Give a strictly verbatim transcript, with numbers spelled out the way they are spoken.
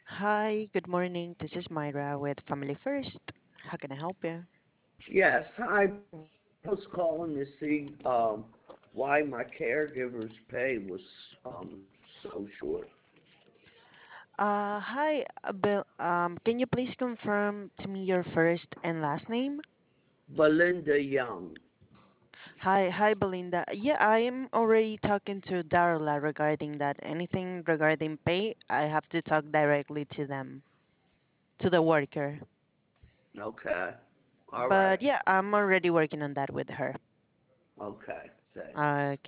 Hi, good morning. This is Myra with Family First. How can I help you? Yes, hi. I was calling to see um, why my caregiver's pay was um, so short. Uh, hi, uh, Bill. Um, can you please confirm to me your first and last name? Belinda Young. Hi, hi, Belinda. Yeah, I am already talking to Darla regarding that. Anything regarding pay, I have to talk directly to them, to the worker. Okay. All right. But yeah, I'm already working on that with her. Okay. Thanks. Uh,